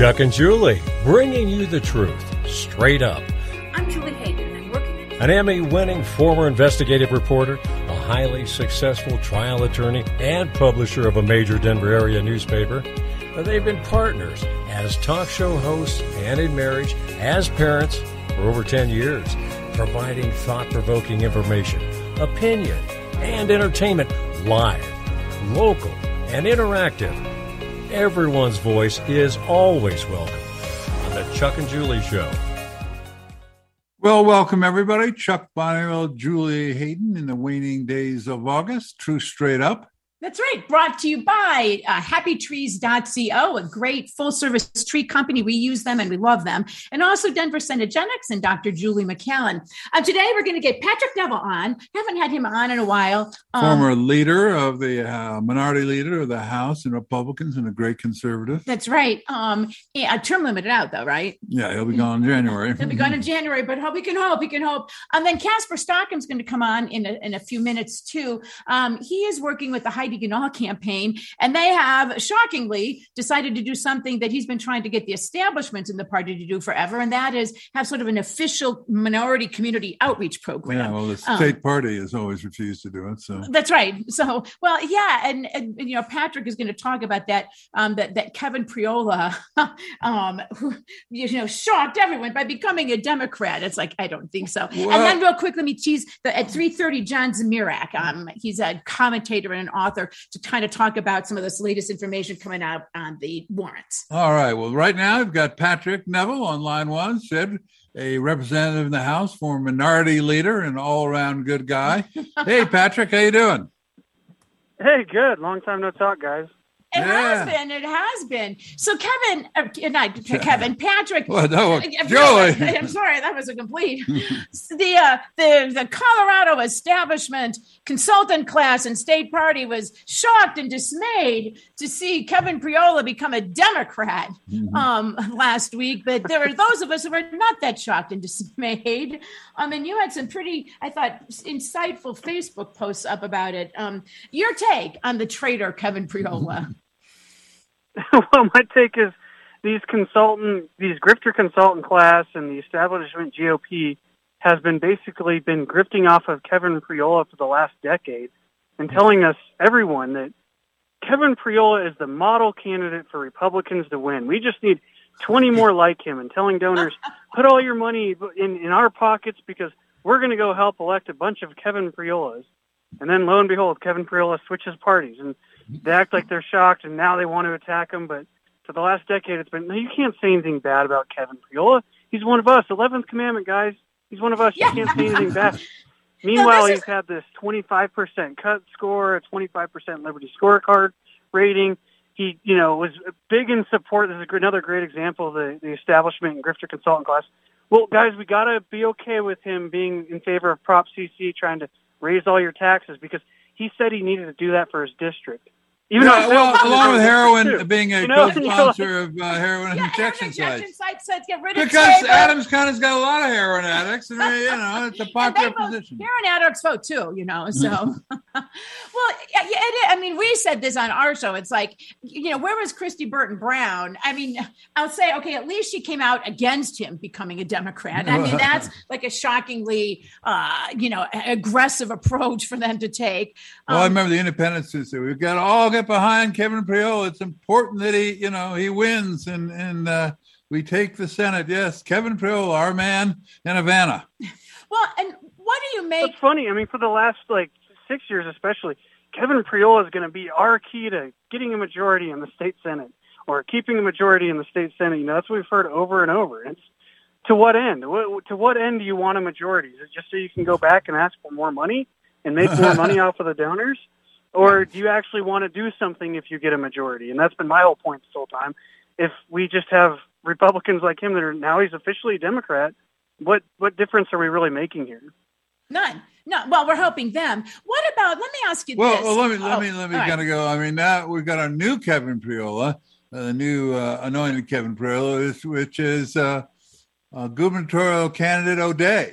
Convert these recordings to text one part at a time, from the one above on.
Chuck and Julie, bringing you the truth, straight up. I'm Julie Hayden, and I'm working at... An Emmy-winning former investigative reporter, a highly successful trial attorney, and publisher of a major Denver area newspaper. They've been partners as talk show hosts and in marriage, as parents for over 10 years, providing thought-provoking information, opinion, and entertainment live, local, and interactive. Everyone's voice is always welcome on the Chuck and Julie Show. Well, welcome everybody. Chuck Bonneville, Julie Hayden in the waning days of August. True Straight Up. That's right. Brought to you by happytrees.co, a great full-service tree company. We use them and we love them. And also Denver Cenegenics and Dr. Julie McCallan. Today, we're going to get Patrick Neville on. Haven't had him on in a while. Former leader of the minority leader of the House and Republicans and a great conservative. That's right. Term limited out, though, right? Yeah, he'll be gone in January. He'll be gone in January, but we can hope. And then Casper Stockham's going to come on in a few minutes, too. He is working with the Heidi Ganahl campaign, and they have shockingly decided to do something that he's been trying to get the establishment in the party to do forever, and that is have sort of an official minority community outreach program. Yeah, well, the state party has always refused to do it. So that's right. So, well, yeah, and you know, Patrick is going to talk about that that Kevin Priola, who shocked everyone by becoming a Democrat. It's like I don't think so. Well, and then real quick, let me tease at 3:30, John Zamirak. He's a commentator and an author to kind of talk about some of this latest information coming out on the warrants. All right. Well, right now we've got Patrick Neville on line one, said a representative in the House, former minority leader, and all-around good guy. Hey, Patrick, how you doing? Hey, good. Long time no talk, guys. It has been. So Patrick. Well, no, Joey. I'm sorry, that was a complete. The Colorado establishment consultant class and state party was shocked and dismayed to see Kevin Priola become a Democrat last week. But there were those of us who were not that shocked and dismayed. And you had some pretty, I thought, insightful Facebook posts up about it. Your take on the traitor Kevin Priola? Well, my take is these grifter consultant class and the establishment GOP has been grifting off of Kevin Priola for the last decade and telling us, everyone, that Kevin Priola is the model candidate for Republicans to win. We just need 20 more like him, and telling donors, put all your money in our pockets because we're going to go help elect a bunch of Kevin Priolas. And then lo and behold, Kevin Priola switches parties and they act like they're shocked, and now they want to attack him. But for the last decade, it's been, no, you can't say anything bad about Kevin Priola. He's one of us. 11th commandment, guys. He's one of us. You can't say anything bad. Meanwhile, he's had this 25% cut score, a 25% Liberty scorecard rating. He, was big in support. This is another great example of the establishment and grifter consultant class. Well, guys, we got to be okay with him being in favor of Prop CC, trying to raise all your taxes, because he said he needed to do that for his district. Along with heroin being a co-sponsor of heroin injection sites. Get rid of because Adams County's got a lot of heroin addicts. And, it's a popular position. Heroin addicts vote too, so. Well, we said this on our show. It's like, where was Christy Burton Brown? I'll say, okay, at least she came out against him becoming a Democrat. That's like a shockingly, aggressive approach for them to take. I remember the independents who said, we've got to all get behind Kevin Priola. It's important that he wins and we take the Senate. Yes, Kevin Priola, our man in Havana. Well, and what do you make? It's funny. For the last 6 years, especially, Kevin Priola is going to be our key to getting a majority in the state Senate or keeping a majority in the state Senate. That's what we've heard over and over. It's to what end? To what end do you want a majority? Is it just so you can go back and ask for more money and make more money off of the donors? Or do you actually want to do something if you get a majority? And that's been my whole point this whole time. If we just have Republicans like him that are now he's officially a Democrat, what difference are we really making here? None. No. Well, we're helping them. What about? Let me ask you this. Well, let me kind of go. Now we've got a new Kevin Priola, the new anointed Kevin Priola, which is gubernatorial candidate O'Day.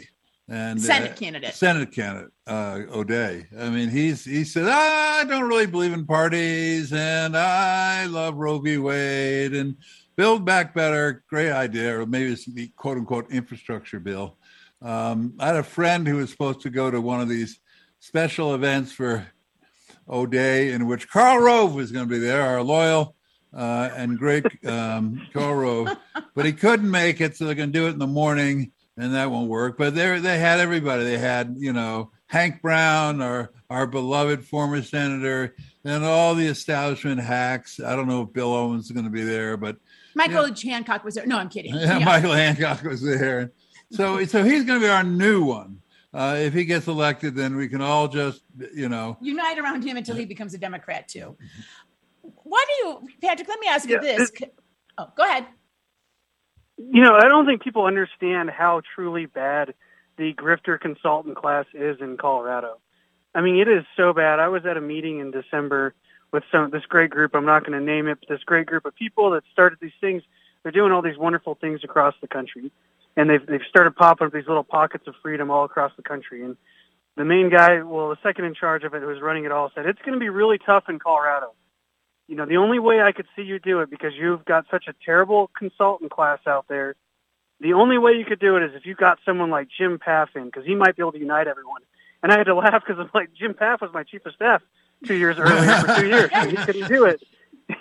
and Senate candidate O'Day. I mean, he said, I don't really believe in parties, and I love Roe v. Wade, and Build Back Better, great idea, or maybe it's the quote unquote infrastructure bill. I had a friend who was supposed to go to one of these special events for O'Day, in which Karl Rove was going to be there, our loyal and great Karl Rove, but he couldn't make it, so they're going to do it in the morning. And that won't work. But they had everybody. They had, Hank Brown, our beloved former senator, and all the establishment hacks. I don't know if Bill Owens is going to be there, but Michael Hancock was there. No, I'm kidding. Yeah, Michael Hancock was there. So he's going to be our new one. If he gets elected, then we can all just, unite around him until he becomes a Democrat too. Why do you, Patrick? Let me ask you this. Oh, go ahead. I don't think people understand how truly bad the grifter consultant class is in Colorado. I mean, it is so bad. I was at a meeting in December with this great group. I'm not going to name it, but this great group of people that started these things. They're doing all these wonderful things across the country, and they've started popping up these little pockets of freedom all across the country. And the main guy, the second in charge of it, who was running it all, said it's going to be really tough in Colorado. The only way I could see you do it, because you've got such a terrible consultant class out there, the only way you could do it is if you got someone like Jim Paff in, because he might be able to unite everyone. And I had to laugh because I'm like, Jim Paff was my chief of staff 2 years earlier for 2 years, and he couldn't do it.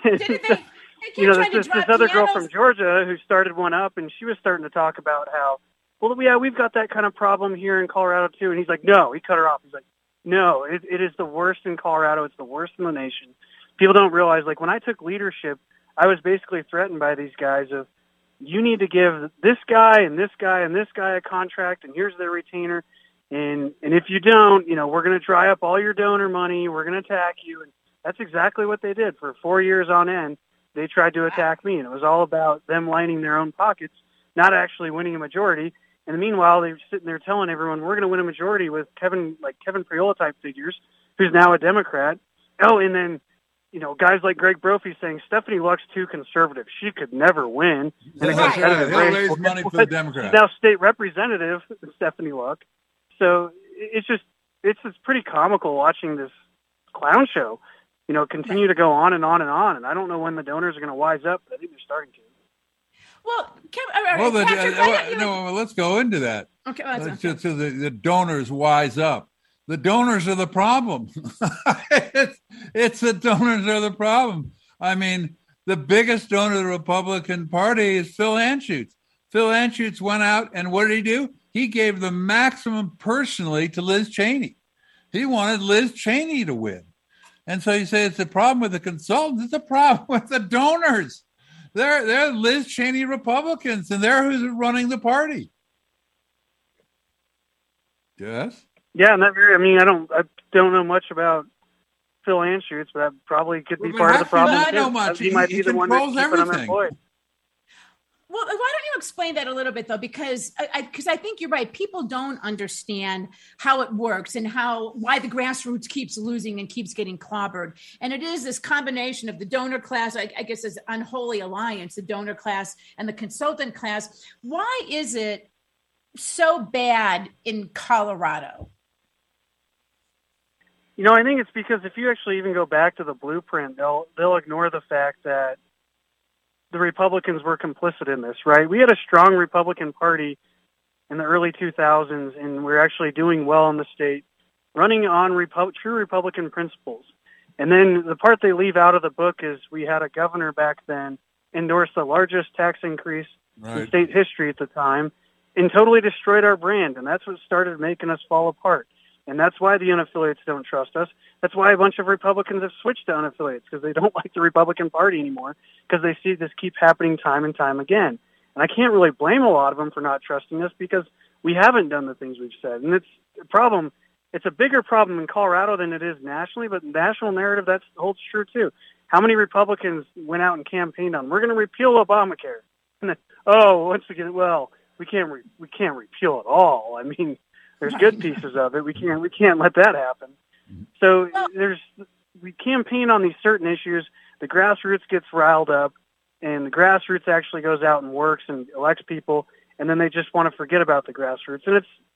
This other girl from Georgia who started one up, and she was starting to talk about how, we've got that kind of problem here in Colorado too. And he's like, no, he cut her off. He's like, no, it is the worst in Colorado. It's the worst in the nation. People don't realize, like, when I took leadership, I was basically threatened by these guys of, you need to give this guy and this guy and this guy a contract, and here's their retainer. And if you don't, we're going to dry up all your donor money. We're going to attack you. And that's exactly what they did. For 4 years on end, they tried to attack me. And it was all about them lining their own pockets, not actually winning a majority. And meanwhile, they were sitting there telling everyone, we're going to win a majority with Kevin Priola type figures, who's now a Democrat. Oh, and then, guys like Greg Brophy saying Stephanie Luck's too conservative. She could never win. And He'll raise money for the Democrats. She's now state representative, Stephanie Luck. So it's just pretty comical watching this clown show, continue to go on and on and on. And I don't know when the donors are going to wise up, but I think they're starting to. Well, Patrick, let's go into that. Okay, so the donors wise up. The donors are the problem. It's the donors are the problem. I mean, the biggest donor of the Republican Party is Phil Anschutz. Phil Anschutz went out, and what did he do? He gave the maximum personally to Liz Cheney. He wanted Liz Cheney to win. And so you say it's a problem with the consultants. It's a problem with the donors. They're Liz Cheney Republicans, and they're who's running the party. Yes? Yeah, I don't know much about Phil Anschutz, but that probably could be part of the problem. I know much. He might be the one that's keeping them employed. Well, why don't you explain that a little bit, though? Because I think you're right. People don't understand how it works and why the grassroots keeps losing and keeps getting clobbered. And it is this combination of the donor class, I guess, this unholy alliance, the donor class and the consultant class. Why is it so bad in Colorado? I think it's because if you actually even go back to the blueprint, they'll ignore the fact that the Republicans were complicit in this, right? We had a strong Republican Party in the early 2000s, and we're actually doing well in the state, running on true Republican principles. And then the part they leave out of the book is we had a governor back then endorse the largest tax increase in state history at the time and totally destroyed our brand. And that's what started making us fall apart. And that's why the unaffiliates don't trust us. That's why a bunch of Republicans have switched to unaffiliates, because they don't like the Republican Party anymore, because they see this keep happening time and time again. And I can't really blame a lot of them for not trusting us, because we haven't done the things we've said. And it's a problem. It's a bigger problem in Colorado than it is nationally, but the national narrative, that holds true too. How many Republicans went out and campaigned on, we're going to repeal Obamacare? And then, once again, we can't repeal it all. I mean, there's good pieces of it. We can't let that happen. So we campaign on these certain issues. The grassroots gets riled up, and the grassroots actually goes out and works and elects people, and then they just want to forget about the grassroots. And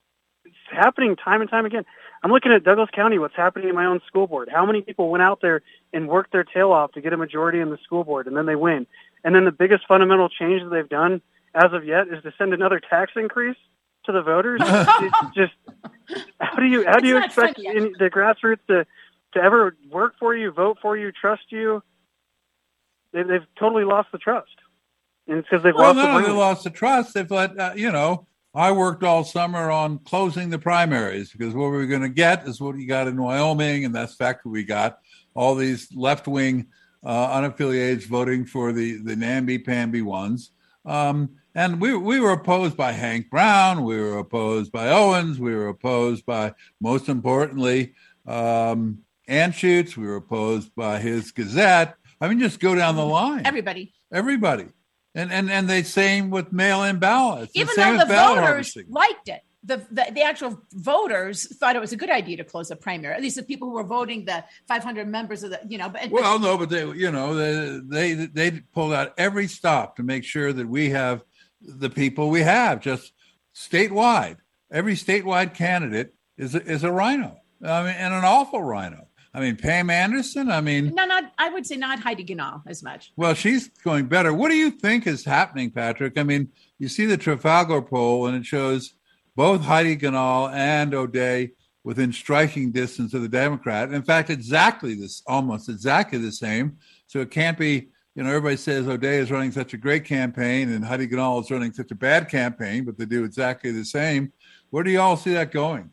it's happening time and time again. I'm looking at Douglas County, what's happening in my own school board. How many people went out there and worked their tail off to get a majority in the school board, and then they win. And then the biggest fundamental change that they've done as of yet is to send another tax increase to the voters. It's just, how do you expect the grassroots to ever work for you, vote for you, trust you? They've totally lost the trust. And it's because they've lost the money. They lost the trust. They've let, I worked all summer on closing the primaries because what we were going to get is what you got in Wyoming, and that's fact we got. All these left-wing unaffiliated voting for the namby-pamby ones. And we were opposed by Hank Brown. We were opposed by Owens. We were opposed by, most importantly, Anschutz. We were opposed by his Gazette. I mean, just go down the line. Everybody. And they same with mail-in ballots. Even though the voters liked it. The actual voters thought it was a good idea to close the primary. At least the people who were voting, the 500 members of the, But they pulled out every stop to make sure that we have the people we have, just statewide. Every statewide candidate is a rhino. I mean, and an awful rhino. I mean, Pam Anderson, I would say not Heidi Ganahl as much. Well, she's going better. What do you think is happening, Patrick? I mean, you see the Trafalgar poll, and it shows both Heidi Ganahl and O'Dea within striking distance of the Democrat. In fact, almost exactly the same. So it can't be, everybody says O'Dea is running such a great campaign and Heidi Ganahl is running such a bad campaign, but they do exactly the same. Where do you all see that going?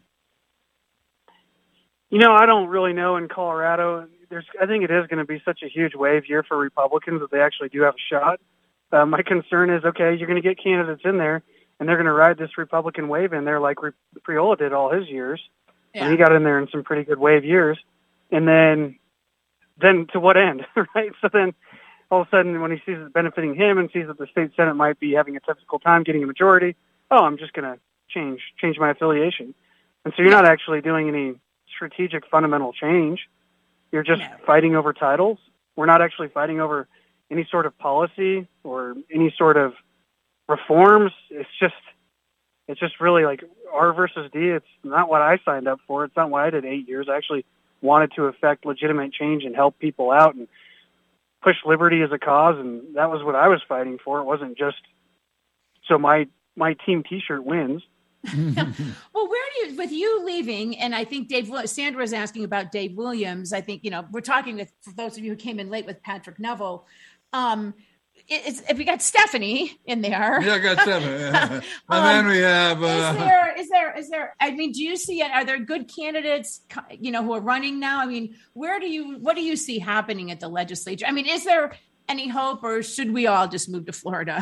I don't really know in Colorado. I think it is going to be such a huge wave year for Republicans that they actually do have a shot. My concern is, okay, you're going to get candidates in there, and they're going to ride this Republican wave in there like Priola did all his years. Yeah. And he got in there in some pretty good wave years. And then to what end, right? So then all of a sudden when he sees it benefiting him and sees that the state Senate might be having a difficult time getting a majority, I'm just going to change my affiliation. And so you're not actually doing any strategic fundamental change. You're just fighting over titles. We're not actually fighting over any sort of policy or any sort of reforms. It's just really like R versus D. It's not what I signed up for. It's not what I did 8 years. I actually wanted to affect legitimate change and help people out and push liberty as a cause, and that was what I was fighting for. It wasn't just so my team T-shirt wins. Well, with you leaving, and I think Sandra is asking about Dave Williams. I think, we're talking with, for those of you who came in late, with Patrick Neville. If we got Stephanie in there. Yeah, I got Stephanie. And then we have. Is there? I mean, do you see it? Are there good candidates, who are running now? I mean, what do you see happening at the legislature? I mean, is there any hope, or should we all just move to Florida?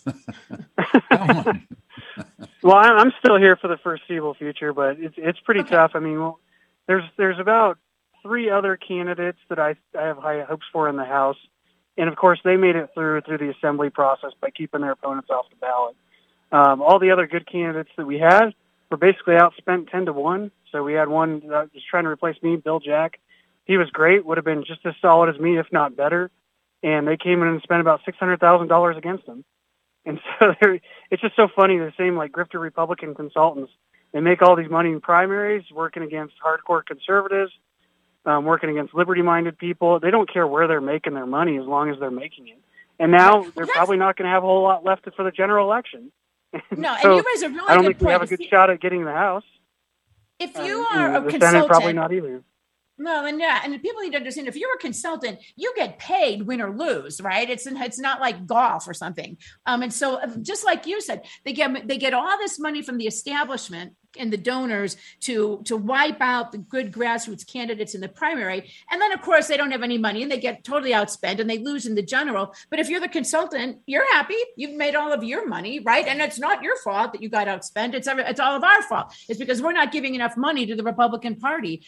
Well, I'm still here for the foreseeable future, but it's pretty tough. I mean, there's about 3 other candidates that I have high hopes for in the House. And, of course, they made it through the assembly process by keeping their opponents off the ballot. All the other good candidates that we had were basically outspent 10-1. So we had one that was trying to replace me, Bill Jack. He was great, would have been just as solid as me, if not better. And they came in and spent about $600,000 against him. And so it's just so funny, the same like grifter Republican consultants. They make all these money in primaries, working against hardcore conservatives, working against liberty-minded people. They don't care where they're making their money as long as they're making it. And now they're probably not going to have a whole lot left for the general election. No, so and you raise a really good point. I don't think we have a good shot at getting the House. If you are a the consultant, Senate probably not either. No, and people need to understand, if you're a consultant, you get paid win or lose, right? It's not like golf or something. And so just like you said, they get all this money from the establishment and the donors to wipe out the good grassroots candidates in the primary. And then, of course, they don't have any money and they get totally outspent and they lose in the general. But if you're the consultant, you're happy. You've made all of your money, right? And it's not your fault that you got outspent. It's all of our fault. It's because we're not giving enough money to the Republican Party.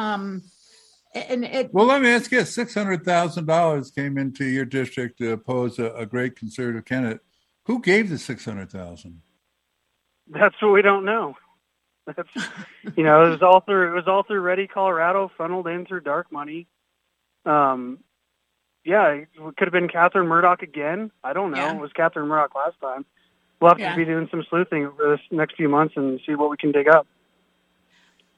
Well, let me ask you, $600,000 came into your district to oppose a great conservative candidate. Who gave the $600,000? That's what we don't know. That's, it was all through Ready Colorado, funneled in through dark money. It could have been Catherine Murdoch again. I don't know. Yeah. It was Catherine Murdoch last time. We'll have to be doing some sleuthing over this next few months and see what we can dig up.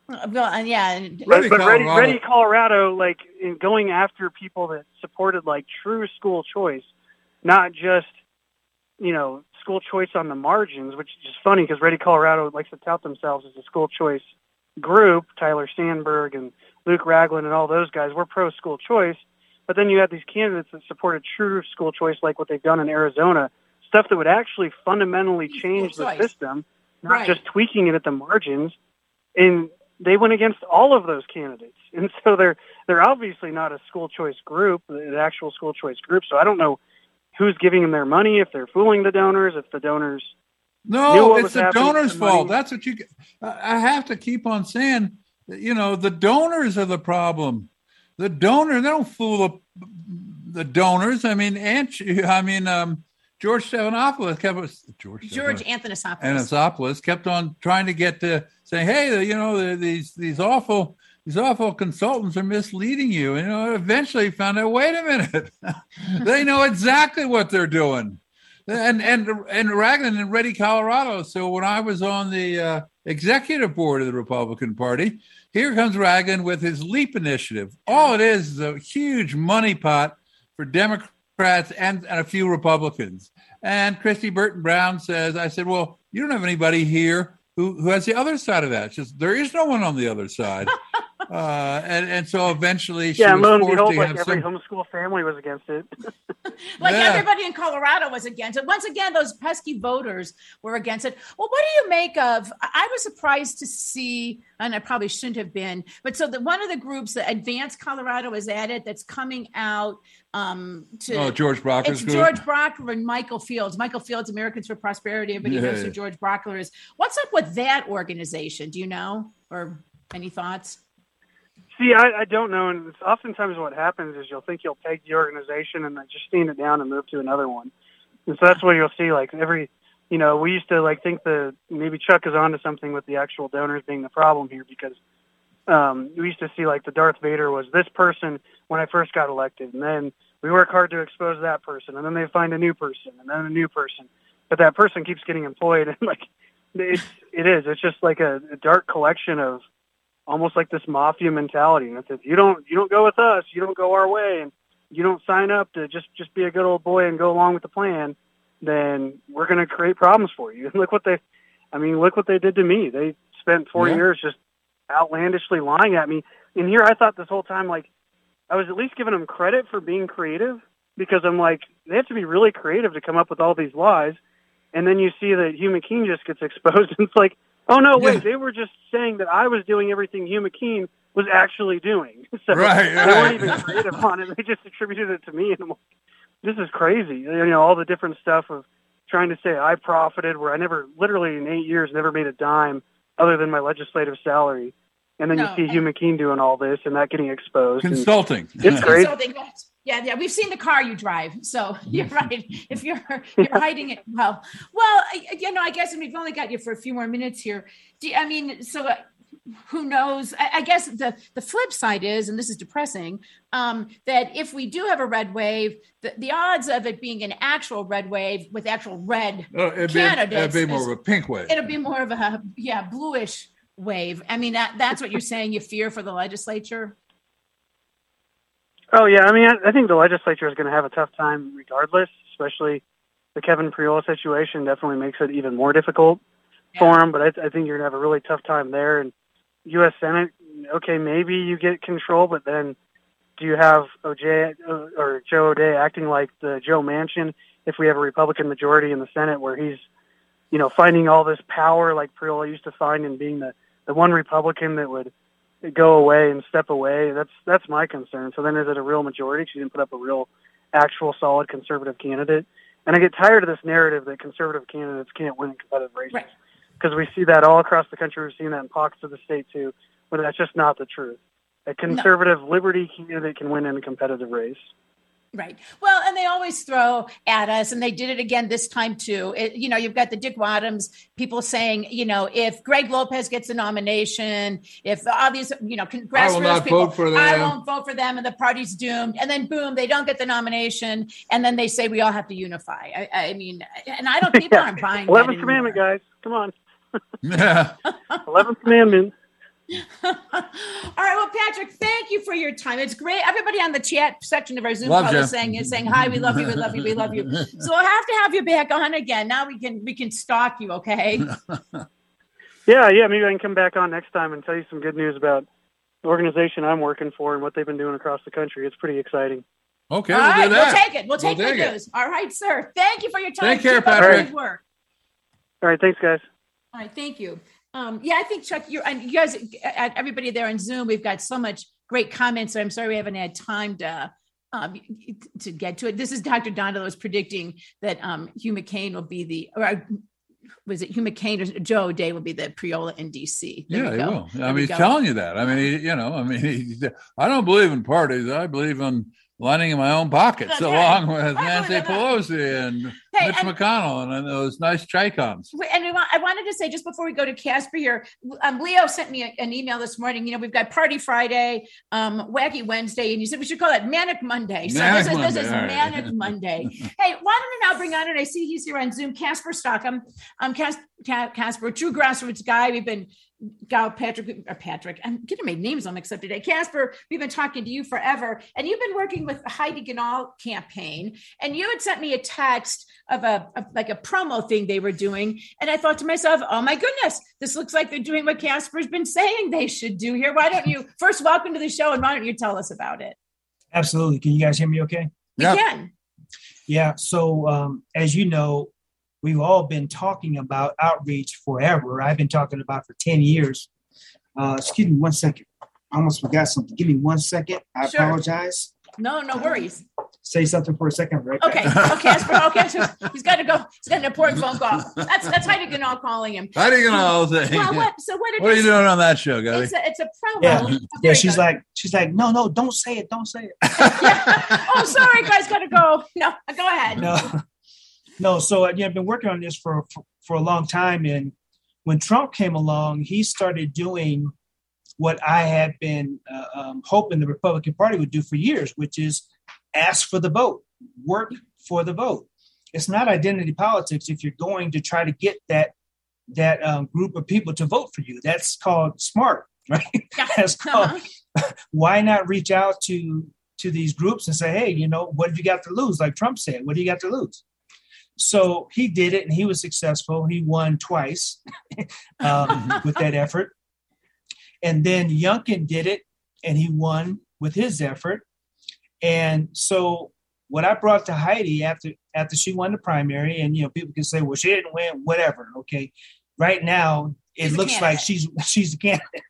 Well, and yeah, Ready But Colorado. Ready Colorado, like in going after people that supported like true school choice, not just, school choice on the margins, which is just funny because Ready Colorado likes to tout themselves as a school choice group. Tyler Sandberg and Luke Ragland and all those guys, we're pro school choice. But then you had these candidates that supported true school choice, like what they've done in Arizona, stuff that would actually fundamentally change the system, not just tweaking it at the margins. And they went against all of those candidates. And so they're obviously not a school choice group, an actual school choice group. So I don't know who's giving them their money, if they're fooling the donors, if the donors No, it's the donors' fault. That's what I have to keep on saying. The donors are the problem. The donor, they don't fool the donors. I mean, George Stephanopoulos George Anthonopoulos kept on trying to get to say, hey, these awful consultants are misleading you. And eventually found out, wait a minute, they know exactly what they're doing. And Ragland and Ready Colorado. So when I was on the executive board of the Republican Party, here comes Ragland with his LEAP initiative. All it is a huge money pot for Democrats and a few Republicans. And Christy Burton Brown says, I said, well, you don't have anybody here who has the other side of that. It's just, there is no one on the other side. And so eventually she was forced to have every homeschool family was against it. Everybody in Colorado was against it. Once again, those pesky voters were against it. Well, what do you make of, I was surprised to see, and I probably shouldn't have been, but so one of the groups, the Advanced Colorado is added, that's coming out George Brockler's group. George Brockler and Michael Fields. Michael Fields, Americans for Prosperity. Everybody knows who George Brockler is. What's up with that organization? Do you know, or any thoughts? See, I don't know, and it's oftentimes what happens is you'll think you'll take the organization and then just stand it down and move to another one. And so that's what you'll see, like we used to think maybe Chuck is onto something with the actual donors being the problem here, because we used to see like the Darth Vader was this person when I first got elected, and then we work hard to expose that person, and then they find a new person, and then a new person, but that person keeps getting employed, and it's just like a dark collection of almost like this mafia mentality. And if you don't go with us, you don't go our way, and you don't sign up to just be a good old boy and go along with the plan, then we're going to create problems for you. And look what they did to me. They spent 4 years just outlandishly lying at me. And here I thought this whole time, like, I was at least giving them credit for being creative, because I'm like, they have to be really creative to come up with all these lies. And then you see that Hugh McKean just gets exposed, and it's like, oh, no, wait, they were just saying that I was doing everything Hugh McKean was actually doing. So they weren't even creative on it. They just attributed it to me. And I'm like, this is crazy. All the different stuff of trying to say I profited, where I never, literally in 8 years, never made a dime other than my legislative salary. And then you see Hugh McKean doing all this and that getting exposed. Consulting. It's crazy. Yeah, we've seen the car you drive, so you're right. If you're hiding it well, I guess, and we've only got you for a few more minutes here. Who knows? I guess the flip side is, and this is depressing, that if we do have a red wave, the odds of it being an actual red wave with actual red candidates, it'd be more of a pink wave. It'll be more of a bluish wave. I mean, that's what you're saying. You fear for the legislature. Oh, yeah. I mean, I think the legislature is going to have a tough time regardless, especially the Kevin Priola situation definitely makes it even more difficult for him. But I think you're going to have a really tough time there. And U.S. Senate, okay, maybe you get control, but then do you have Joe O'Dea acting like the Joe Manchin if we have a Republican majority in the Senate, where he's, finding all this power like Priola used to find, and being the one Republican that would go away and step away? That's my concern. So then is it a real majority? She didn't put up a real, actual, solid conservative candidate. And I get tired of this narrative that conservative candidates can't win in competitive races. Right. Because we see that all across the country. We've seen that in pockets of the state too, but that's just not the truth. A conservative liberty candidate can win in a competitive race. Right. Well, and they always throw at us, and they did it again this time too. You've got the Dick Wadhams people saying, if Greg Lopez gets a nomination, if all these, grassroots people, I won't vote for them, and the party's doomed. And then boom, they don't get the nomination, and then they say we all have to unify. I mean, and I don't. People aren't buying. 11th Commandment, guys, come on. Yeah. 11th Commandment. All right. Well, Patrick, thank you for your time. It's great. Everybody on the chat section of our Zoom call is saying hi. We love you. We love you. We love you. So we'll have you back on again. Now we can stalk you. Okay. Yeah. Maybe I can come back on next time and tell you some good news about the organization I'm working for and what they've been doing across the country. It's pretty exciting. Okay. All right. We'll do that. We'll take it. We'll take the news. All right, sir. Thank you for your time. Take care, Keep up Patrick. good work. All right. Thanks, guys. All right, thank you. I think Chuck, you guys, everybody there on Zoom, we've got so much great comments. So I'm sorry we haven't had time to get to it. This is Dr. Donda was predicting that Hugh McCain will be was it Hugh McCain or Joe O'Dea will be the Priola in DC. He will. He's telling you that. I don't believe in parties. I believe in lining in my own pockets, along with Nancy Pelosi and Mitch McConnell and those nice Chicons. And I wanted to say, just before we go to Casper here, Leo sent me an email this morning. We've got Party Friday, Wacky Wednesday, and you said we should call it Manic Monday. So this is Manic Monday. Hey, why don't we now bring on, and I see he's here on Zoom, Casper Stockham. Casper, true grassroots guy. We've been Patrick, I'm getting my names all mixed up today. Casper, we've been talking to you forever, and you've been working with the Heidi Ganahl campaign, and you had sent me a text of a promo thing they were doing, and I thought to myself, oh my goodness, this looks like they're doing what Casper's been saying they should do here. Why don't you first welcome to the show, and why don't you tell us about it? Absolutely. Can you guys hear me okay? We can. Yeah. So as you know, we've all been talking about outreach forever. I've been talking about for 10 years. Excuse me 1 second. I almost forgot something. Give me 1 second. I apologize. No worries. Say something for a second, right? Okay. Okay. He's got to go. He's got an important phone call. That's Heidi Ganahl calling him. Heidi Ganahl saying. Well, what are you doing on that show, Gabby? It's a promo. Yeah. She's like, no, don't say it. Don't say it. Oh, sorry, guys. Got to go. No, go ahead. No. So I've been working on this for a long time, and when Trump came along, he started doing what I had been hoping the Republican Party would do for years, which is ask for the vote, work for the vote. It's not identity politics if you're going to try to get that group of people to vote for you. That's called smart, right? That's called. Why not reach out to these groups and say, hey, what have you got to lose? Like Trump said, what do you got to lose? So he did it, and he was successful. He won twice with that effort. And then Youngkin did it, and he won with his effort. And so what I brought to Heidi after she won the primary, and people can say, well, she didn't win, whatever. Okay, right now it looks like she's the candidate.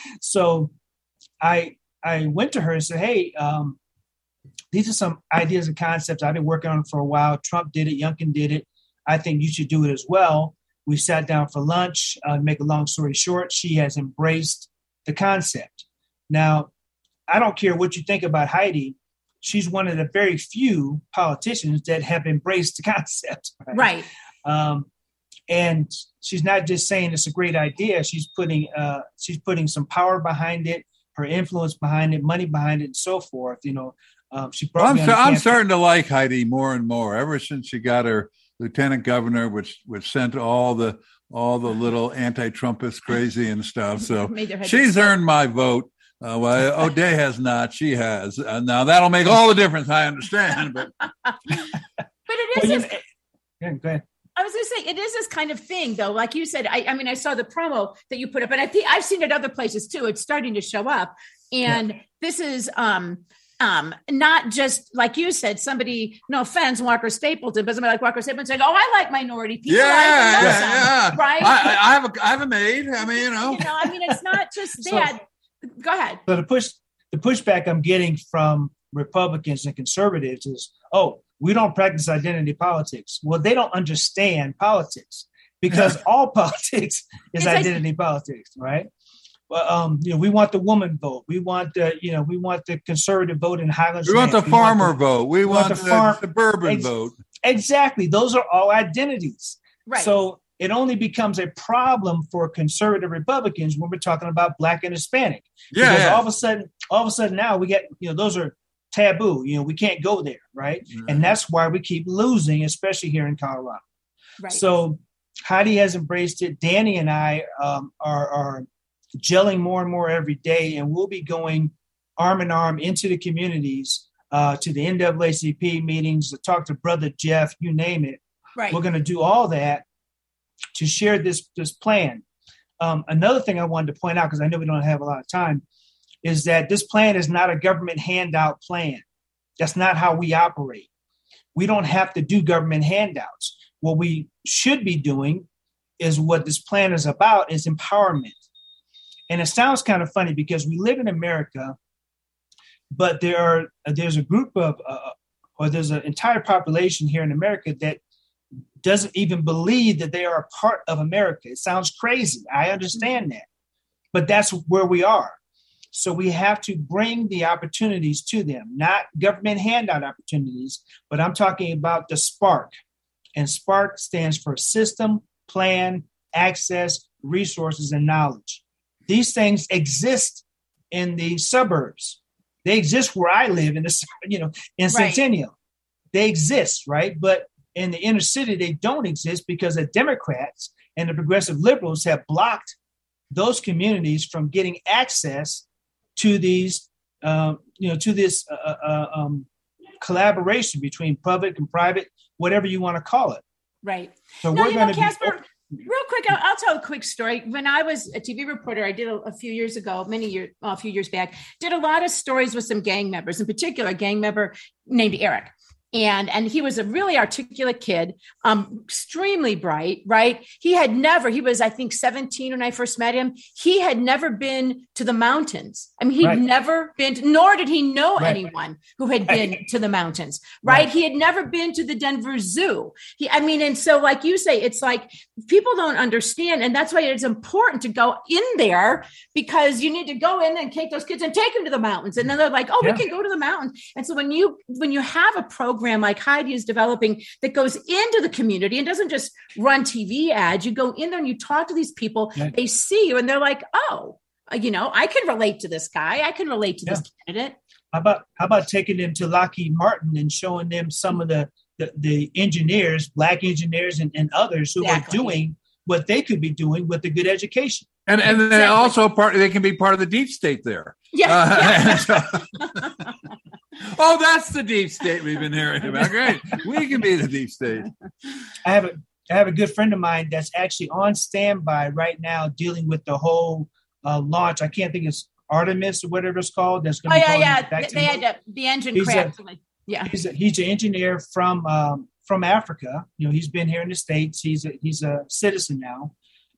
So I went to her and said, hey, these are some ideas and concepts I've been working on for a while. Trump did it. Youngkin did it. I think you should do it as well. We sat down for lunch. Make a long story short, she has embraced the concept. Now, I don't care what you think about Heidi. She's one of the very few politicians that have embraced the concept. Right. And she's not just saying it's a great idea. She's putting some power behind it, her influence behind it, money behind it, and so forth. She brought I'm starting to like Heidi more and more ever since she got her lieutenant governor, which sent all the little anti-Trumpists crazy and stuff. So she's earned my vote. Well, O'Dea has not. She has. Now that'll make all the difference. I understand, but it is. Yeah, go ahead. I was going to say, it is this kind of thing, though. Like you said, I saw the promo that you put up, and I think I've seen it other places too. It's starting to show up, and this is not just like you said. Somebody, no offense, Walker Stapleton, but somebody like Walker Stapleton saying, "Oh, I like minority people." Yeah. Right. I have a maid. It's not just that. Go ahead. So the pushback I'm getting from Republicans and conservatives is, we don't practice identity politics. Well, they don't understand politics because all politics is identity politics, right? Well, we want the woman vote. We want the conservative vote in Highlands. We want the farmer vote. We want the suburban vote. Exactly. Those are all identities. Right. So it only becomes a problem for conservative Republicans when we're talking about Black and Hispanic. Yeah. Because all of a sudden now we get, those are taboo. We can't go there, right? Mm-hmm. And that's why we keep losing, especially here in Colorado. Right. So Heidi has embraced it. Danny and I are gelling more and more every day, and we'll be going arm in arm into the communities, to the NAACP meetings, to talk to Brother Jeff, you name it. Right. We're going to do all that to share this plan. Another thing I wanted to point out, because I know we don't have a lot of time, is that this plan is not a government handout plan. That's not how we operate. We don't have to do government handouts. What we should be doing is what this plan is about, is empowerment. And it sounds kind of funny because we live in America, but there's a group of, or there's an entire population here in America that doesn't even believe that they are a part of America. It sounds crazy. I understand that, but that's where we are. So we have to bring the opportunities to them, not government handout opportunities, but I'm talking about the SPARK. And SPARK stands for System, Plan, Access, Resources, and Knowledge. These things exist in the suburbs. They exist where I live in Centennial. They exist, right? But in the inner city, they don't exist because the Democrats and the progressive liberals have blocked those communities from getting access to these, to this collaboration between public and private, whatever you want to call it. Right. So we're going to Casper, real quick, I'll tell a quick story. When I was a TV reporter, I did a few years ago, a few years back, did a lot of stories with some gang members, in particular a gang member named Eric. And he was a really articulate kid, extremely bright, right? He was, I think, 17 when I first met him. He had never been to the mountains. I mean, he'd never been, nor did he know anyone who had been to the mountains, right? He had never been to the Denver Zoo. And so like you say, it's like people don't understand. And that's why it's important to go in there, because you need to go in and take those kids and take them to the mountains. And then they're like, we can go to the mountains. And so when you have a program like Heidi is developing that goes into the community and doesn't just run TV ads, you go in there and you talk to these people, they see you and they're like, I can relate to this guy. I can relate to this candidate. How about taking them to Lockheed Martin and showing them some of the engineers, Black engineers and others who are doing what they could be doing with a good education. And then also they can be part of the deep state there. Oh, that's the deep state we've been hearing about. Great. We can be the deep state. I have a good friend of mine that's actually on standby right now dealing with the whole launch. I can't think it's Artemis or whatever it's called. That's going to They had the engine crash. He's an engineer from Africa. He's been here in the States. He's a citizen now.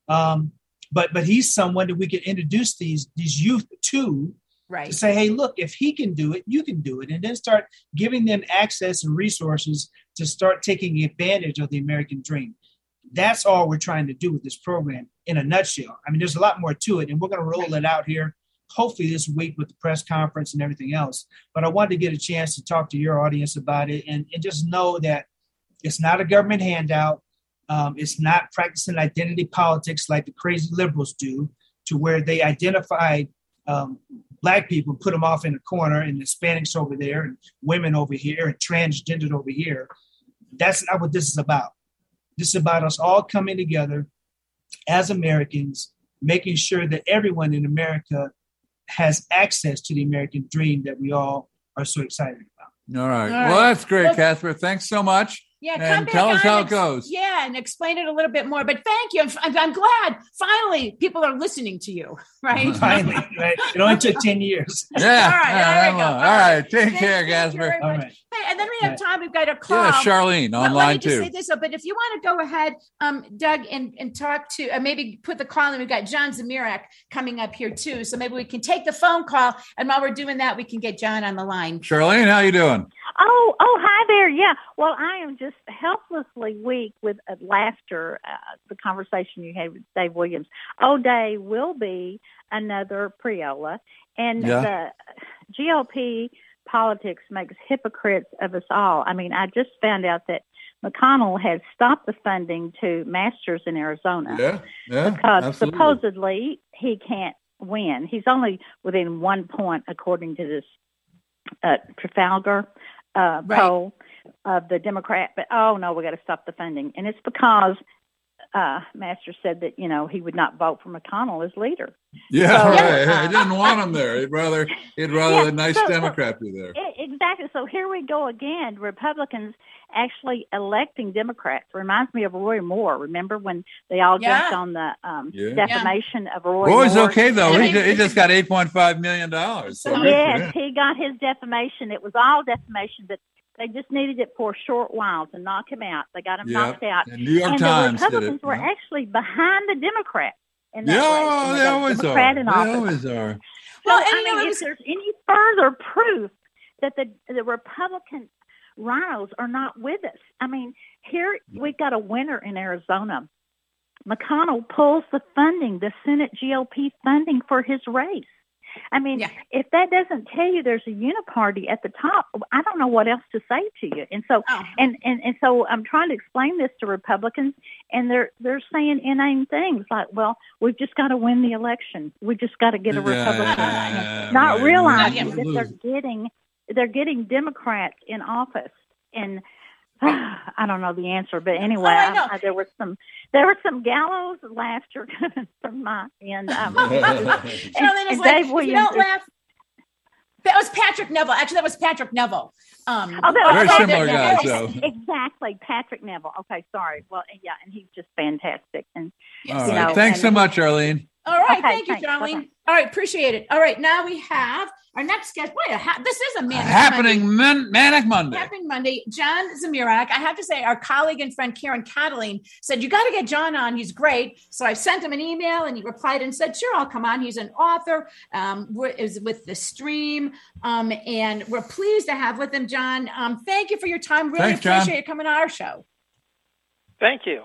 But he's someone that we can introduce these youth to. Right. To say, hey, look, if he can do it, you can do it. And then start giving them access and resources to start taking advantage of the American dream. That's all we're trying to do with this program in a nutshell. I mean, there's a lot more to it, and we're going to roll it out here, hopefully this week with the press conference and everything else. But I wanted to get a chance to talk to your audience about it and just know that it's not a government handout. It's not practicing identity politics like the crazy liberals do, to where they identify Black people, put them off in a corner, and Hispanics over there, and women over here, and transgendered over here. That's not what this is about. This is about us all coming together as Americans, making sure that everyone in America has access to the American dream that we all are so excited about. All right. Well, that's great, Casper. Thanks so much. Yeah, and tell us how it goes. Yeah, and explain it a little bit more. But thank you. I'm glad finally people are listening to you, right? Finally, right? It only took 10 years. Yeah. All right. All right. Take care, Casper. All right. Hey, and then we have time. We've got a call. Yeah, Charlene online let me too. Just say this, but if you want to go ahead, Doug, and talk to maybe put the call in. We've got John Zamirak coming up here too, so maybe we can take the phone call, and while we're doing that, we can get John on the line. Charlene, how you doing? Oh, hi there. Yeah. Well, I am just helplessly weak with laughter, the conversation you had with Dave Williams. O'Day will be another Priola, and the GOP politics makes hypocrites of us all. I mean, I just found out that McConnell has stopped the funding to Masters in Arizona because supposedly he can't win. He's only within 1 point, according to this Trafalgar poll of the Democrat. But, we got to stop the funding. And it's because Masters said that, he would not vote for McConnell as leader. Yeah, So, right. He didn't want him there. He'd rather a nice Democrat be there. Exactly. So here we go again. Republicans actually electing Democrats. Reminds me of Roy Moore. Remember when they all jumped on the defamation of Roy Moore? Roy's okay, though. He just got $8.5 million. So yes, he got his defamation. It was all defamation, but they just needed it for a short while to knock him out. They got him knocked out. And New York and Times the Republicans did it. were actually behind the Democrats in that race. They always are. They always are. Well, if there's any further proof that the Republican rhinos are not with us, here we've got a winner in Arizona. McConnell pulls the funding, the Senate GOP funding for his race. If that doesn't tell you there's a uniparty at the top, I don't know what else to say to you. And so, and so I'm trying to explain this to Republicans, and they're saying inane things like, "Well, we've just got to win the election. We just got to get a Republican," not realizing that they're getting Democrats in office. And I don't know the answer, but anyway, there was some gallows laughter coming from my end. And Dave Williams. You don't laugh. That was Patrick Neville. Actually, that was Patrick Neville. Very similar guy, so. Exactly, Patrick Neville. Okay, sorry. Well, yeah, and he's just fantastic. And all right. Thanks so much, Arlene. All right, thank you, Darlene. Bye-bye. All right, appreciate it. All right, now we have our next guest. Boy, this is a Manic Monday. Happening Monday. John Zmirak. I have to say, our colleague and friend Karen Cottling said, you got to get John on. He's great. So I sent him an email, and he replied and said, sure, I'll come on. He's an author. Is with The Stream. And we're pleased to have with him, John. Thank you for your time. Really appreciate you coming on our show. Thank you.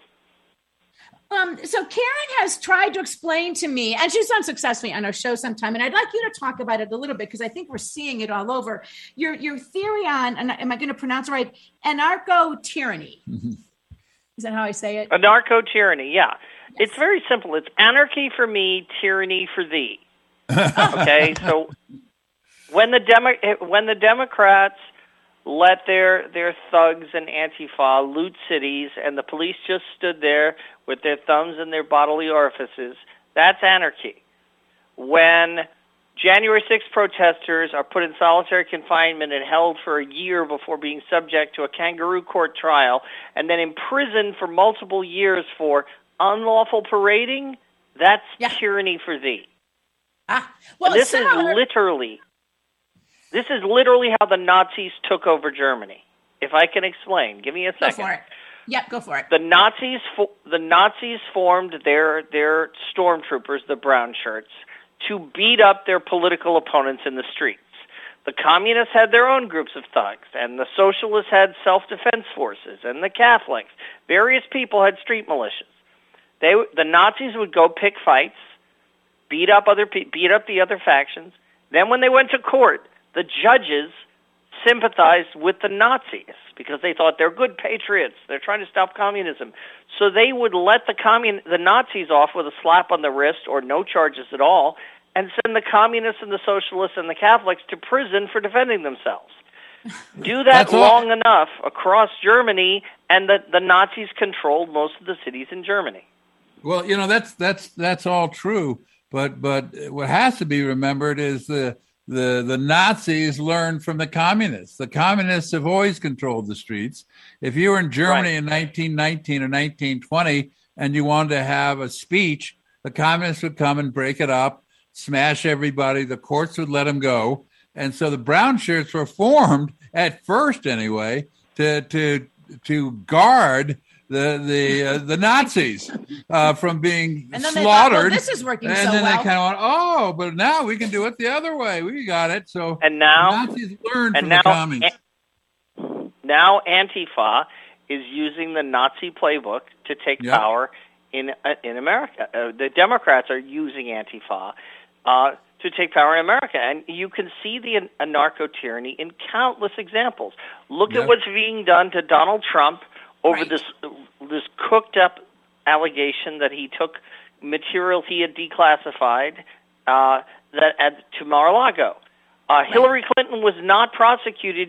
So Karen has tried to explain to me, and she's done successfully on our show sometime, and I'd like you to talk about it a little bit because I think we're seeing it all over. Your theory on, and am I going to pronounce it right, anarcho-tyranny. Mm-hmm. Is that how I say it? Anarcho-tyranny, yeah. It's very simple. It's anarchy for me, tyranny for thee. Okay, so when the Democrats let their thugs and Antifa loot cities, and the police just stood there with their thumbs in their bodily orifices, that's anarchy. When January 6th protesters are put in solitary confinement and held for a year before being subject to a kangaroo court trial, and then imprisoned for multiple years for unlawful parading, that's tyranny for thee. Well, this is literally how the Nazis took over Germany. If I can explain, give me a second. Go for it. Yep, go for it. The Nazis formed their stormtroopers, the brown shirts, to beat up their political opponents in the streets. The communists had their own groups of thugs, and the socialists had self-defense forces, and the Catholics. Various people had street militias. The Nazis would go pick fights, beat up the other factions. Then when they went to court, the judges sympathized with the Nazis because they thought they're good patriots. They're trying to stop communism. So they would let the Nazis off with a slap on the wrist or no charges at all and send the communists and the socialists and the Catholics to prison for defending themselves. Do that long enough across Germany, and the Nazis controlled most of the cities in Germany. Well, that's all true, but what has to be remembered is the Nazis learned from the communists. The communists have always controlled the streets. If you were in Germany in 1919 or 1920 and you wanted to have a speech, the communists would come and break it up, smash everybody. The courts would let them go. And so the brown shirts were formed, at first anyway, to guard the Nazis from being slaughtered. This is working and so then well. they kind of went, but now we can do it the other way. We got it. So and now the Nazis learned from the communists. Now Antifa is using the Nazi playbook to take power in America. The Democrats are using Antifa to take power in America. And you can see the anarcho-tyranny in countless examples. Look at what's being done to Donald Trump over this cooked-up allegation that he took material he had declassified to Mar-a-Lago. Hillary Clinton was not prosecuted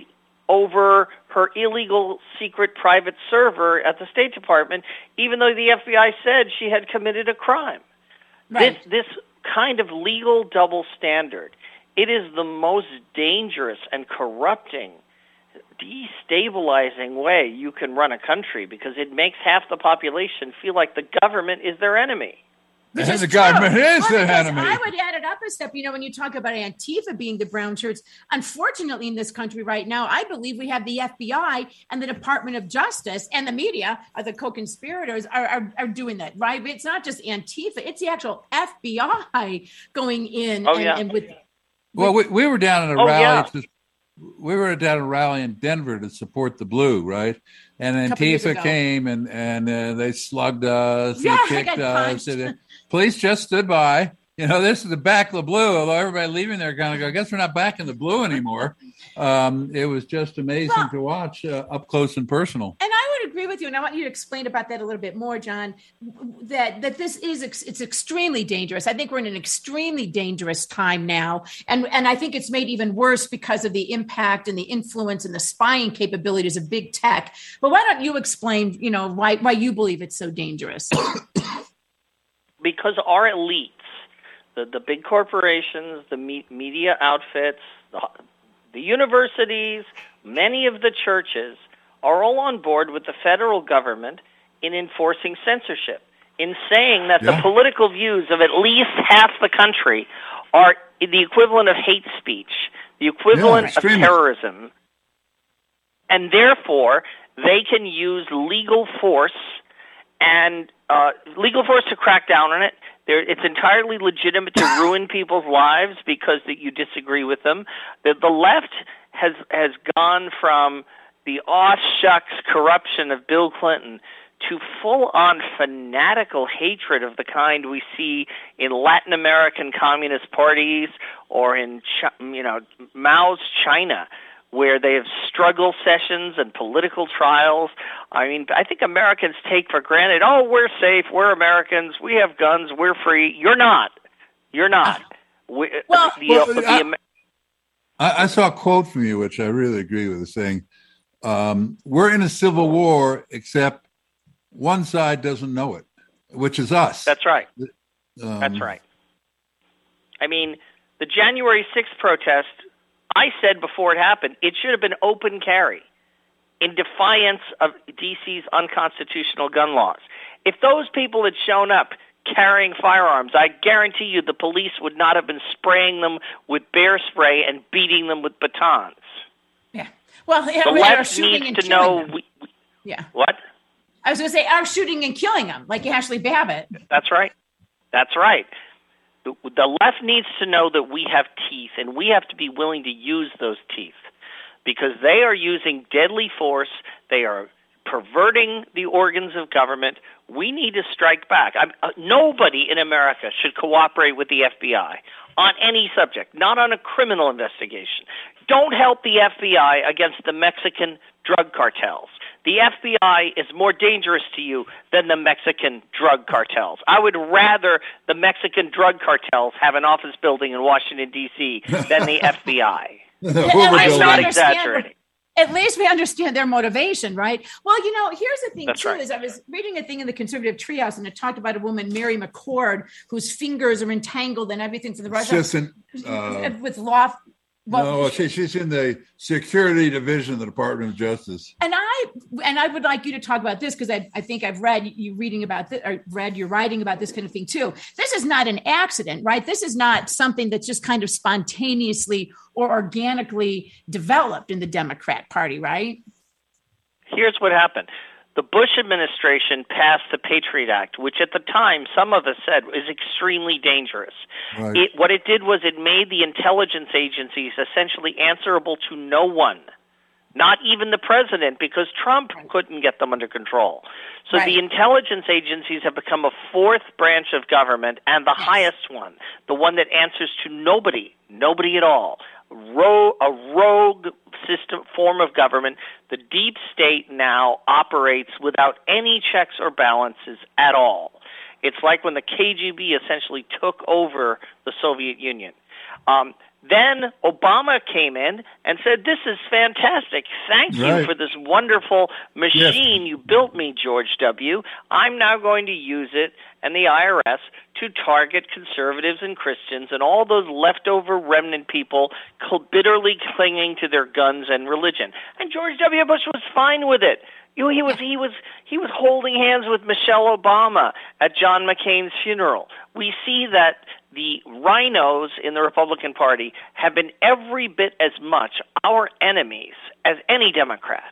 over her illegal secret private server at the State Department, even though the FBI said she had committed a crime. Right. This kind of legal double standard, it is the most dangerous and corrupting, destabilizing way you can run a country, because it makes half the population feel like the government is their enemy. And the government is the enemy. I would add it up a step. When you talk about Antifa being the brown shirts, unfortunately in this country right now, I believe we have the FBI and the Department of Justice and the media, the co-conspirators, are doing that, right? It's not just Antifa, it's the actual FBI going in and with. Well, we were down at a rally. Yeah. We were down at a rally in Denver to support the blue, right? And Antifa came and they slugged us, they kicked us. Police just stood by. This is the back of the blue, although everybody leaving there kind of go, I guess we're not back in the blue anymore. It was just amazing to watch up close and personal. And I would agree with you, and I want you to explain about that a little bit more, John, that this is, it's extremely dangerous. I think we're in an extremely dangerous time now, and I think it's made even worse because of the impact and the influence and the spying capabilities of big tech. But why don't you explain, why you believe it's so dangerous? Because our elites, the big corporations, the media outfits, the universities, many of the churches are all on board with the federal government in enforcing censorship, in saying that the political views of at least half the country are the equivalent of hate speech, the equivalent of terrorism, and therefore they can use legal force to crack down on it. It's entirely legitimate to ruin people's lives because that you disagree with them. The left has gone from the aw shucks corruption of Bill Clinton to full-on fanatical hatred of the kind we see in Latin American communist parties or in Mao's China, where they have struggle sessions and political trials. I mean, I think Americans take for granted, we're safe, we're Americans, we have guns, we're free. You're not. I saw a quote from you, which I really agree with, saying, we're in a civil war, except one side doesn't know it, which is us. That's right. That's right. I mean, the January 6th protest, I said before it happened, it should have been open carry in defiance of D.C.'s unconstitutional gun laws. If those people had shown up carrying firearms, I guarantee you the police would not have been spraying them with bear spray and beating them with batons. Yeah. Well, the left needs to know. What? I was going to say, are shooting and killing them, like Ashley Babbitt. That's right. The left needs to know that we have teeth, and we have to be willing to use those teeth, because they are using deadly force. They are perverting the organs of government. We need to strike back. Nobody in America should cooperate with the FBI on any subject, not on a criminal investigation. Don't help the FBI against the Mexican drug cartels. The FBI is more dangerous to you than the Mexican drug cartels. I would rather the Mexican drug cartels have an office building in Washington, D.C. than the FBI. I'm not exaggerating. At least we understand their motivation, right? Well, here's the thing, That's too, right. is I was reading a thing in the Conservative Treehouse, and it talked about a woman, Mary McCord, whose fingers are entangled and everything from the Russia with law. No, she's in the security division of the Department of Justice. And I would like you to talk about this, because I think I've read you reading about this, or read you're writing about this kind of thing too. This is not an accident, right? This is not something that's just kind of spontaneously or organically developed in the Democrat Party, right? Here's what happened. The Bush administration passed the Patriot Act, which at the time some of us said is extremely dangerous. Right. What it did was it made the intelligence agencies essentially answerable to no one, not even the president, because Trump couldn't get them under control. So the intelligence agencies have become a fourth branch of government, and the highest one, the one that answers to nobody at all. A rogue system form of government. The deep state now operates without any checks or balances at all. It's like when the KGB essentially took over the Soviet Union. Then Obama came in and said, "This is fantastic. Thank you for this wonderful machine you built me, George W. I'm now going to use it and the IRS to target conservatives and Christians and all those leftover remnant people bitterly clinging to their guns and religion." And George W. Bush was fine with it. He was holding hands with Michelle Obama at John McCain's funeral. We see that the rhinos in the Republican Party have been every bit as much our enemies as any Democrat.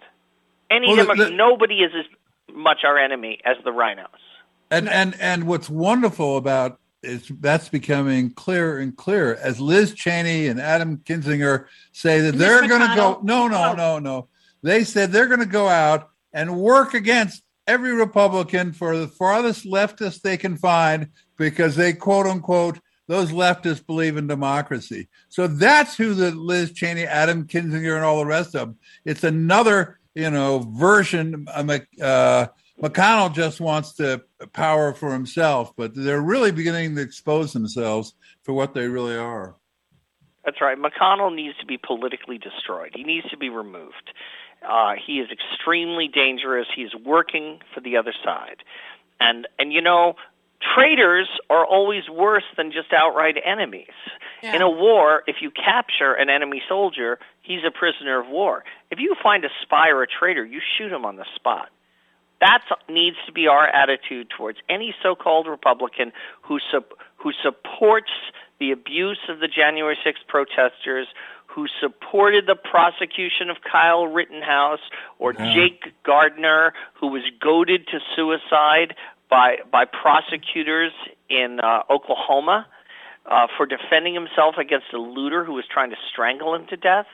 Nobody is as much our enemy as the rhinos. And what's wonderful about is that's becoming clearer and clearer as Liz Cheney and Adam Kinzinger say that they're going to go. No. They said they're going to go out and work against every Republican for the farthest leftist they can find because they, quote unquote, those leftists believe in democracy. So that's who the Liz Cheney, Adam Kinzinger, and all the rest of them. It's another, version. McConnell just wants to power for himself, but they're really beginning to expose themselves for what they really are. That's right. McConnell needs to be politically destroyed. He needs to be removed. He is extremely dangerous. He is working for the other side. And traitors are always worse than just outright enemies. Yeah. In a war, if you capture an enemy soldier, he's a prisoner of war. If you find a spy or a traitor, you shoot him on the spot. That needs to be our attitude towards any so-called Republican who supports the abuse of the January 6th protesters, who supported the prosecution of Kyle Rittenhouse or Jake Gardner, who was goaded to suicide by prosecutors in Oklahoma for defending himself against a looter who was trying to strangle him to death.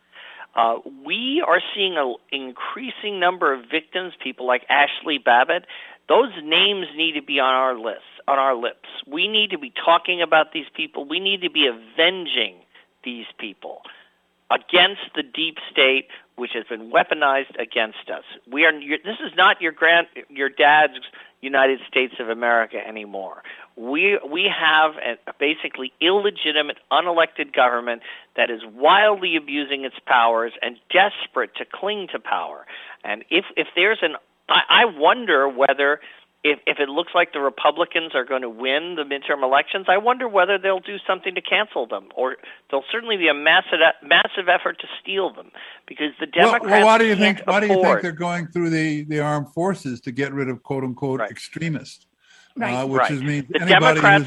We are seeing an increasing number of victims, people like Ashley Babbitt. Those names need to be on our lips. We need to be talking about these people. We need to be avenging these people against the deep state, which has been weaponized against us. This is not your dad's United States of America anymore. We have a basically illegitimate, unelected government that is wildly abusing its powers and desperate to cling to power. And if there's I wonder whether if it looks like the Republicans are going to win the midterm elections, I wonder whether they'll do something to cancel them, or there'll certainly be a massive effort to steal them, because the Democrats Well, why do you think they're going through the armed forces to get rid of quote unquote extremists? Which means the Democrats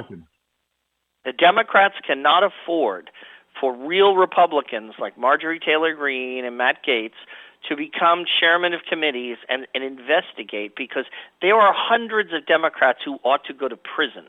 The Democrats cannot afford for real Republicans like Marjorie Taylor Greene and Matt Gaetz to become chairman of committees and investigate, because there are hundreds of Democrats who ought to go to prison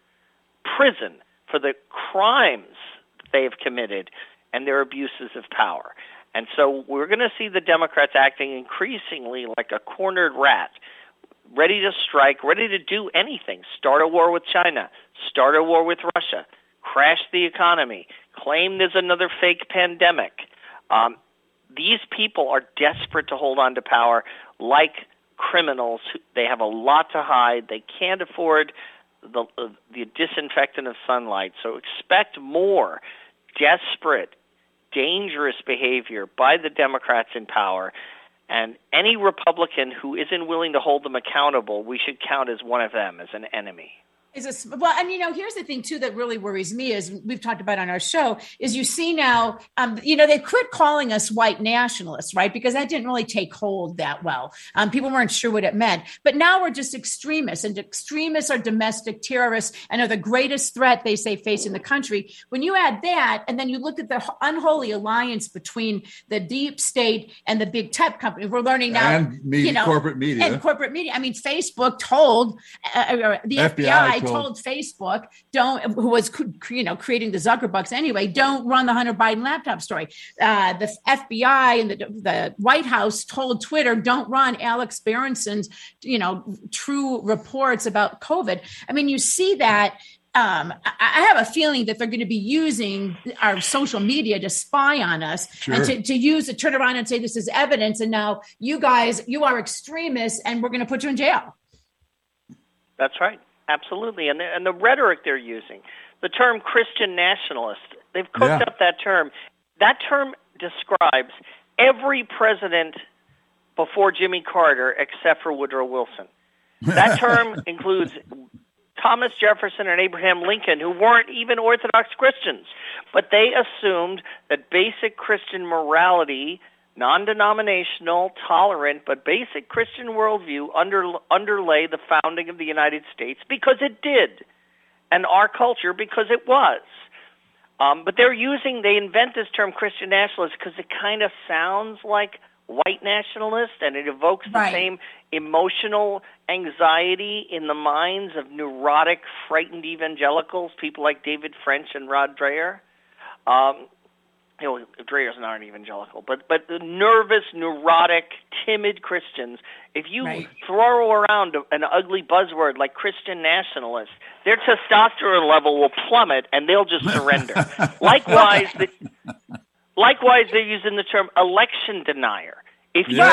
for the crimes they have committed and their abuses of power. And so we're going to see the Democrats acting increasingly like a cornered rat, ready to strike, ready to do anything, start a war with China, start a war with Russia, crash the economy, claim there's another fake pandemic. These people are desperate to hold on to power like criminals. They have a lot to hide. They can't afford the disinfectant of sunlight. So expect more desperate, dangerous behavior by the Democrats in power. And any Republican who isn't willing to hold them accountable, we should count as one of them, as an enemy. Here's the thing too that really worries me, is we've talked about on our show, is you see now, they quit calling us white nationalists, right? Because that didn't really take hold that well. People weren't sure what it meant, but now we're just extremists, and extremists are domestic terrorists and are the greatest threat they say facing the country. When you add that, and then you look at the unholy alliance between the deep state and the big tech companies, we're learning now, and corporate media. I mean, Facebook told the FBI told Facebook, who was creating the Zuckerbucks anyway, don't run the Hunter Biden laptop story. The FBI and the White House told Twitter, don't run Alex Berenson's true reports about COVID. I mean, you see that. I have a feeling that they're going to be using our social media to spy on us, and to turn around and say this is evidence, and now you are extremists and we're going to put you in jail. That's right. Absolutely. And the rhetoric they're using, the term Christian nationalist, They've cooked up that term. That term describes every president before Jimmy Carter except for Woodrow Wilson. That term includes Thomas Jefferson and Abraham Lincoln, who weren't even Orthodox Christians, but they assumed that basic Christian morality, non-denominational, tolerant, but basic Christian worldview underlay the founding of the United States because it did, and our culture because it was. But they invent this term Christian nationalist because it kind of sounds like white nationalist, and it evokes the same emotional anxiety in the minds of neurotic, frightened evangelicals, people like David French and Rod Dreher. Dreher's not an evangelical, but the nervous, neurotic, timid Christians, if you throw around an ugly buzzword like Christian nationalist, their testosterone level will plummet and they'll just surrender. Likewise, they're using the term election denier. If you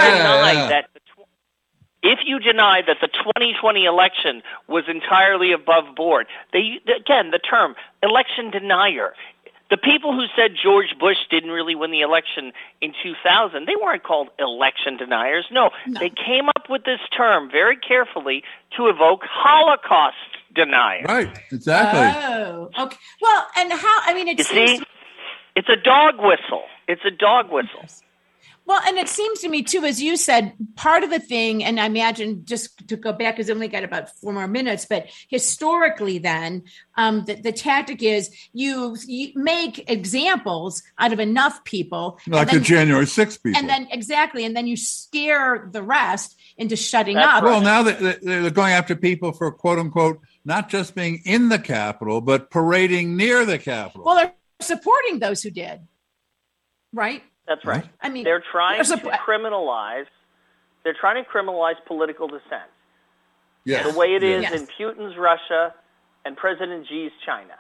deny that the 2020 election was entirely above board, again, the term election denier. The people who said George Bush didn't really win the election in 2000, they weren't called election deniers. No, they came up with this term very carefully to evoke Holocaust denier. Right, exactly. Oh, okay. Well, and how, I mean, it's a dog whistle. It's a dog whistle. Well, and it seems to me, too, as you said, part of the thing, and I imagine just to go back, because I only got about 4 more minutes, but historically then, the tactic is you make examples out of enough people. Like the January 6th people. And then you scare the rest into shutting up. Well, now they're going after people for, quote unquote, not just being in the Capitol, but parading near the Capitol. Well, they're supporting those who did, right? That's right. I mean, they're trying to criminalize political dissent. Yes. The way it is in Putin's Russia and President Xi's China.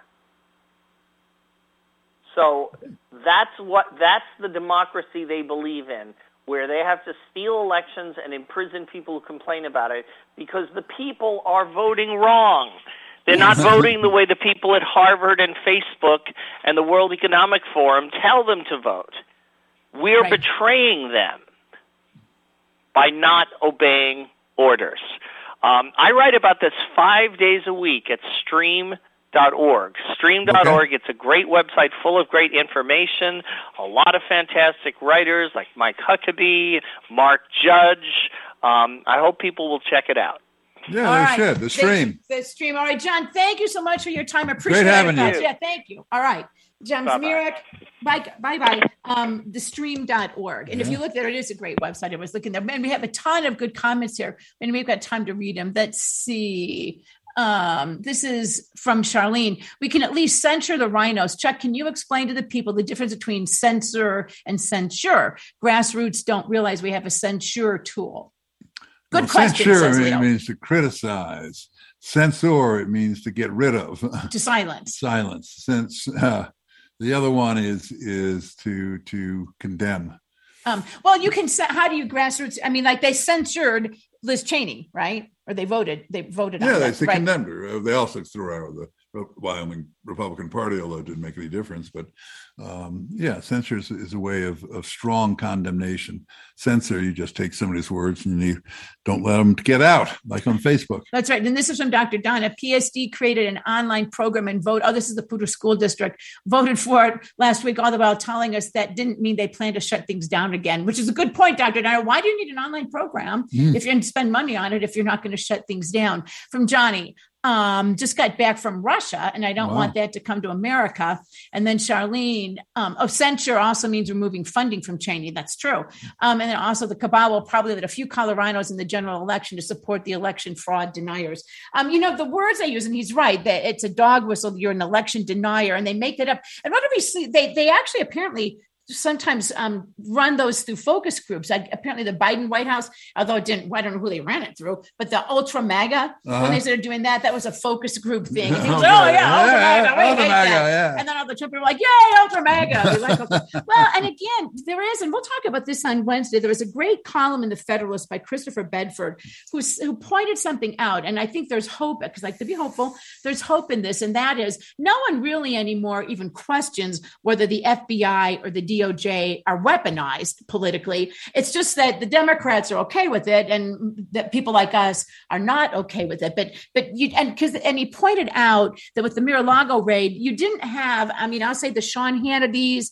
So that's the democracy they believe in, where they have to steal elections and imprison people who complain about it because the people are voting wrong. They're not voting the way the people at Harvard and Facebook and the World Economic Forum tell them to vote. We're betraying them by not obeying orders. I write about this 5 days a week at stream.org. Stream.org, it's a great website full of great information, a lot of fantastic writers like Mike Huckabee, Mark Judge. I hope people will check it out. Yeah, they should. The Stream. The Stream. All right, John, thank you so much for your time. I appreciate it. Great having you. Yeah, thank you. All right. John Zmirak, bye-bye, thestream.org. And if you look there, it is a great website. I was looking there. And we have a ton of good comments here, and we've got time to read them. Let's see. This is from Charlene. We can at least censure the rhinos. Chuck, can you explain to the people the difference between censor and censure? Grassroots don't realize we have a censure tool. Good question. Censure means to criticize. Censor, it means to get rid of. To silence. Silence. The other one is to condemn. Well, you can. How do you grassroots? I mean, like they censored Liz Cheney, right? Or they voted. They voted. Yeah, they condemned her. They also threw out the Wyoming Republican Party, although it didn't make any difference. But censure is a way of strong condemnation. Censor, you just take somebody's words and you don't let them get out, like on Facebook. That's right. And this is from Dr. Donna. PSD created an online program and this is the Poudre School District, voted for it last week, all the while telling us that didn't mean they plan to shut things down again, which is a good point, Dr. Donna. Why do you need an online program if you're going to spend money on it, if you're not going to shut things down? From Johnny. Just got back from Russia, and I don't want that to come to America. And then Charlene, censure also means removing funding from Cheney. That's true. And then also the cabal will probably let a few Colorados in the general election to support the election fraud deniers. The words they use, and he's right, that it's a dog whistle. You're an election denier, and they make it up. And what do we see? They actually apparently sometimes run those through focus groups. Apparently the Biden White House, although it didn't, I don't know who they ran it through, but the Ultra MAGA, when they started doing that was a focus group thing. And he was like, oh yeah, Ultra MAGA, we hate that. Yeah. And then all the Trump people were like, yay, Ultra MAGA. We like well, and again, there is, and we'll talk about this on Wednesday, there was a great column in the Federalist by Christopher Bedford who pointed something out. And I think there's hope, because like to be hopeful, there's hope in this. And that is, no one really anymore even questions whether the FBI or the DOJ are weaponized politically. It's just that the Democrats are okay with it, and that people like us are not okay with it. But he pointed out that with the Mar-a-Lago raid, you didn't have, I mean, I'll say the Sean Hannity's,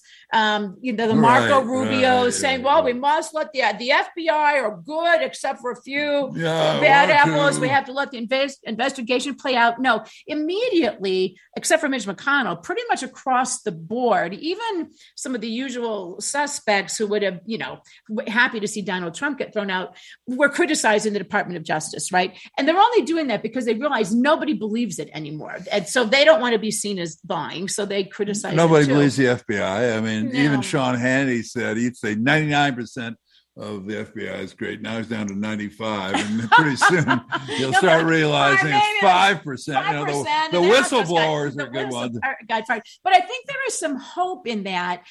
the Marco Rubio saying, well, we must let the FBI are good except for a few bad apples. We have to let the investigation play out. No, immediately, except for Mitch McConnell, pretty much across the board, even some of the usual suspects who would have, happy to see Donald Trump get thrown out, were criticizing the Department of Justice, right? And they're only doing that because they realize nobody believes it anymore. And so they don't want to be seen as lying. So they criticize Nobody believes the FBI. I mean, even Sean Hannity said he'd say 99% of the FBI is great. Now he's down to 95, and pretty soon you'll start realizing it's 5%. The whistleblowers are good ones. But I think there is some hope in that,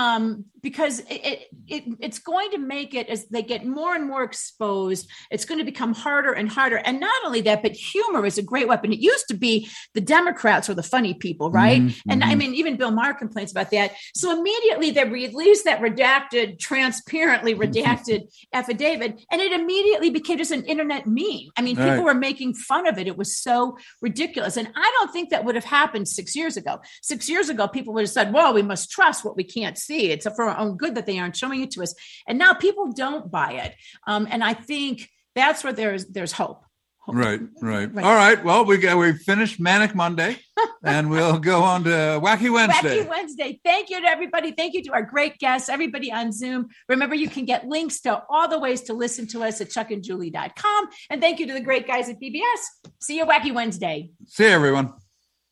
because it's going to make it, as they get more and more exposed, it's going to become harder and harder. And not only that, but humor is a great weapon. It used to be the Democrats were the funny people, right? Mm-hmm. And I mean, even Bill Maher complains about that. So immediately they released that transparently redacted affidavit, and it immediately became just an internet meme. I mean, people were making fun of it. It was so ridiculous. And I don't think that would have happened 6 years ago. 6 years ago, people would have said, well, we must trust what we can't see. It's for our own good that they aren't showing it to us. And now people don't buy it. And I think that's where there's hope. Right. All right. Well, we finished Manic Monday, and we'll go on to Wacky Wednesday. Wacky Wednesday. Thank you to everybody. Thank you to our great guests, everybody on Zoom. Remember, you can get links to all the ways to listen to us at chuckandjulie.com. And thank you to the great guys at PBS. See you Wacky Wednesday. See you, everyone.